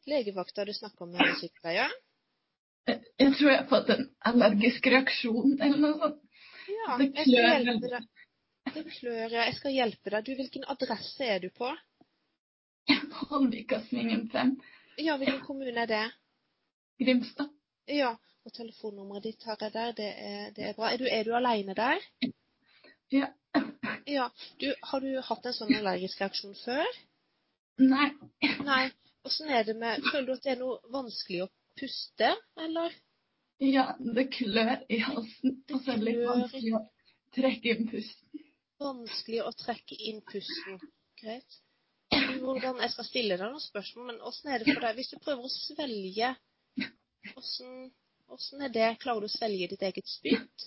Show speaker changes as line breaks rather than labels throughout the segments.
Legevakta du snakker med sykepleier?
Jeg tror jeg har fått en allergisk reaksjon eller noe sånt.
Ja,
Det
jeg skal
klør
hjelpe
veldig.
deg. Det klør, ja. Jeg skal hjelpe deg. Du, hvilken adresse er du på?
Holmvikasvingen 5,
Ja, hvilken kommune er det?
Grimstad.
Ja, og telefonnummeret ditt har jeg der. Det er bra. Er du alene der?
Ja.
Ja. Har du hatt en sånn allergisk reaksjon før?
Nei.
Nei. Hvordan er det med... Føler du at det er noe vanskelig å puste, eller?
Ja, det klør i halsen,
Det
og så er det litt
klør,
vanskelig å trekke inn pusten.
vanskelig å trekke inn pusten. Greit. Du, hvordan... Jeg skal stille deg noen spørsmål, men hvordan er det for deg? Hvis du prøver å svelge, hvordan er det? Klarer du å svelge ditt eget spytt?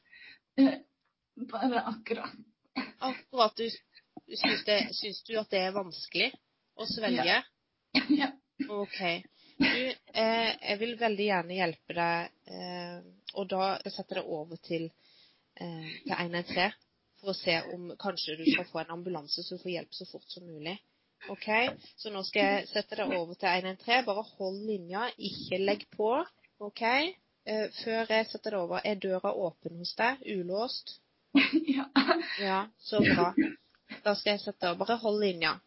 Bare akkurat.
Akkurat syns du at det er vanskelig å svelge?
Ja.
Ok. Du, jeg vil veldig gjerne hjelpe deg, og da setter jeg deg over til 113 for å se om kanskje du skal få en ambulanse så du får hjelp så fort som mulig. Ok? Så nå skal jeg sette deg over til 113. Bare hold linja, ikke legg på. Ok? Før jeg setter deg over, er døra åpen hos deg? Ulåst?
Ja.
Ja, så bra. Da skal jeg sette deg over. Bare hold linja.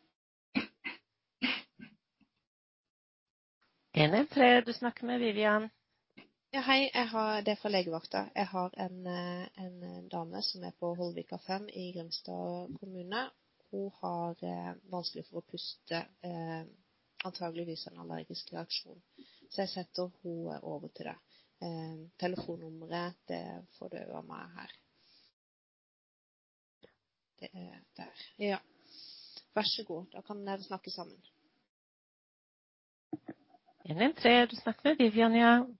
113, du snakker med Vivian.
Ja, hei, det er fra legevakta. Jeg har en dame som er på Holvika 5 i Grimstad kommune. Hun har vanskelig for å puste, antageligvis en allergisk reaksjon. Så jeg setter hun over til deg. Telefonnummeret, det får du av meg her. Det er der. Ja. Vær så god, da kan dere snakke sammen.
113, du snakker med Vivian, ja.